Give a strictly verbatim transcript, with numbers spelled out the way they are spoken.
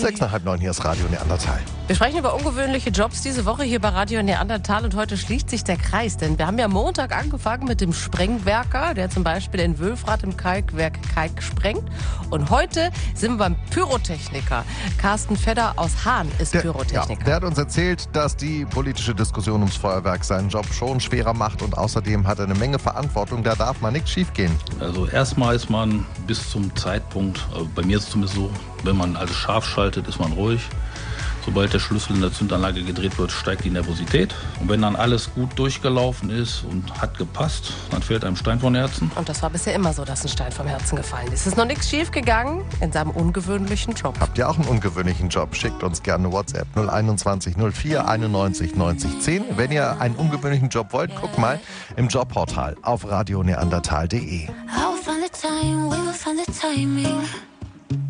Sechs nach halb neun, hier ist Radio Neandertal. Wir sprechen über ungewöhnliche Jobs diese Woche hier bei Radio Neandertal und heute schließt sich der Kreis, denn wir haben ja Montag angefangen mit dem Sprengwerker, der zum Beispiel in Wülfrath im Kalkwerk Kalk sprengt. Und heute sind wir beim Pyrotechniker. Carsten Fedder aus Hahn ist Der, Pyrotechniker. Ja, der hat uns erzählt, dass die politische Diskussion ums Feuerwerk seinen Job schon schwerer macht und außerdem hat er eine Menge Verantwortung, da darf mal nichts schiefgehen. Also erstmal ist man bis zum Zeitpunkt, also bei mir ist es zumindest so, wenn man also scharf schaltet, ist man ruhig. Sobald der Schlüssel in der Zündanlage gedreht wird, steigt die Nervosität. Und wenn dann alles gut durchgelaufen ist und hat gepasst, dann fällt einem Stein vom Herzen. Und das war bisher immer so, dass ein Stein vom Herzen gefallen ist. Es ist noch nichts schief gegangen in seinem ungewöhnlichen Job. Habt ihr auch einen ungewöhnlichen Job? Schickt uns gerne WhatsApp null einundzwanzig null vier einundneunzig neunzig zehn. Wenn ihr einen ungewöhnlichen Job wollt, guckt mal im Jobportal auf radio neandertal punkt de. I will find the time, we will find the timing.